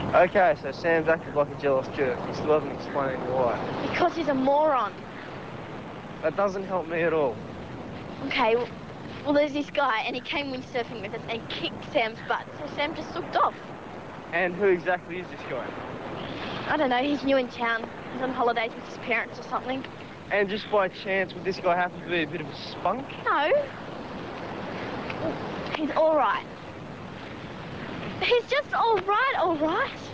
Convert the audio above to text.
Okay, so Sam's acted like a jealous jerk. He still hasn't explained why. Because he's a moron. That doesn't help me at all. Okay, well, there's this guy, and he came windsurfing with us, and he kicked Sam's butt, so Sam just sooked off. And who exactly is this guy? I don't know, he's new in town. He's on holidays with his parents or something. And just by chance, would this guy happen to be a bit of a spunk? No. He's all right. He's just all right, all right.